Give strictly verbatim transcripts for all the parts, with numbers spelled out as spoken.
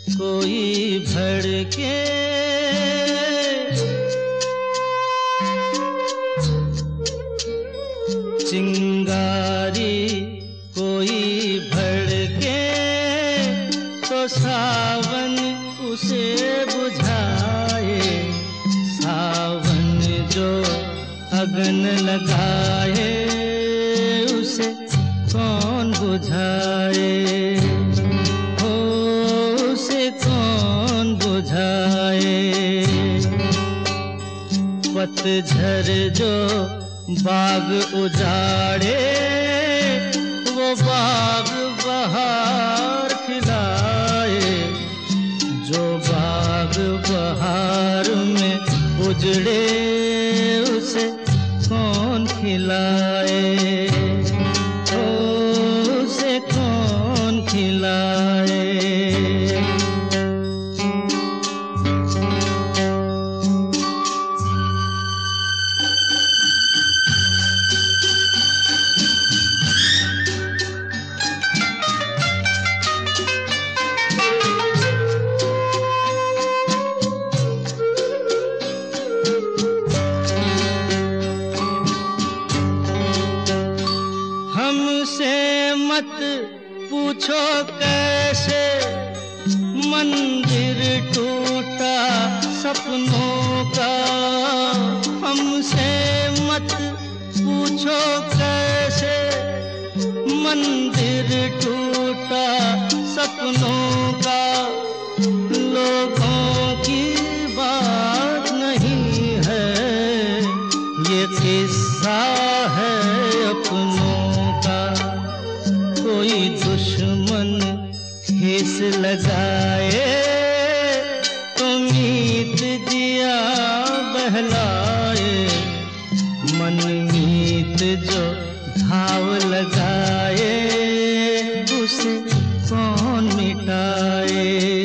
कोई भड़के, चिंगारी कोई भड़के तो सावन उसे बुझाए। सावन जो अगन लगाए उसे कौन बुझाए, हो उसे कौन बुझाए। पतझड़ जो बाग उजाड़े वो बाग बहार खिलाए। जो बाग बहार में उजड़े उसे कौन खिलाए, ओ उसे कौन खिलाए। हमसे मत पूछो कैसे मंदिर टूटा सपनों का। हमसे मत पूछो कैसे मंदिर टूटा सपनों का। लोगों की बात नहीं है ये किस्सा है अपनों। कोई दुश्मन ठेस लगाए तो मीत दिया बहलाए। मन मीत जो घाव लगाए उसे कौन मिटाए।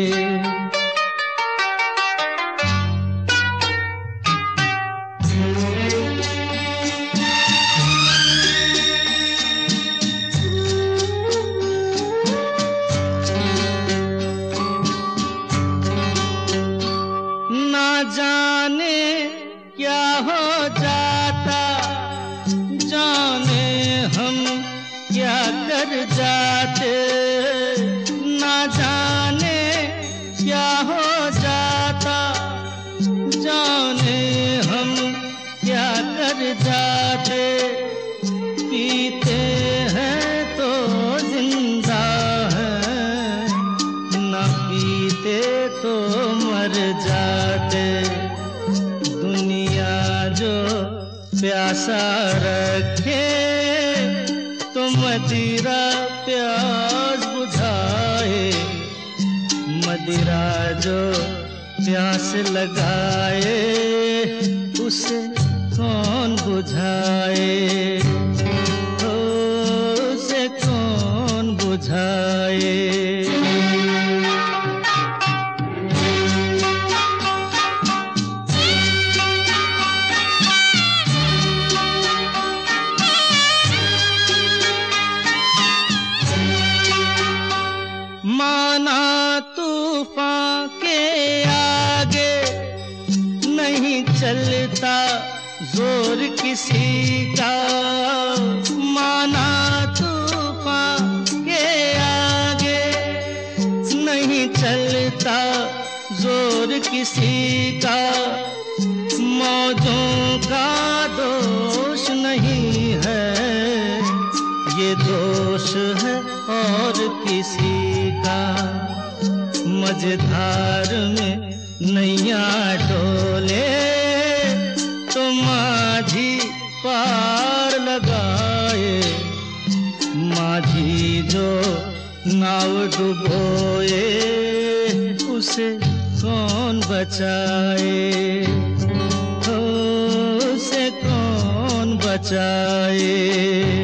जाने क्या हो जाता, जाने हम क्या कर जाते। ना जाने क्या हो जाता, जाने हम क्या कर जाते। पीते हैं तो जिंदा हैं, ना पीते तो मर जाते। दुनिया जो प्यासा रखे तो मदिरा प्यास बुझाए। मदिरा जो प्यास लगाए उसे कौन बुझाए, ओ उसे कौन बुझाए। माना तूफान के आगे नहीं चलता जोर किसी का। माना तूफान के आगे नहीं चलता जोर किसी का। मौजों का दोष नहीं है ये दोष है और किसी का। मझधार में नैया डोले तो माझी पार लगाए। माझी जो नाव डुबोए उसे कौन बचाए, उसे कौन बचाए।